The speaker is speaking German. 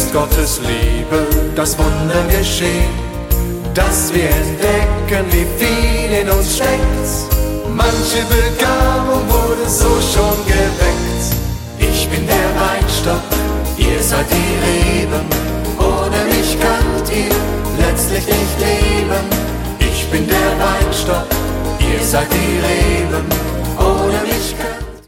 ist Gottes Liebe, das Wunder geschehen, dass wir entdecken, wie viel in uns steckt. Manche Begabung wurde so schon geweckt. Ich bin der Weinstock, ihr seid die Reben. Ohne mich könnt ihr letztlich nicht leben. Ich bin der Weinstock, ihr seid die Reben. Ohne mich könnt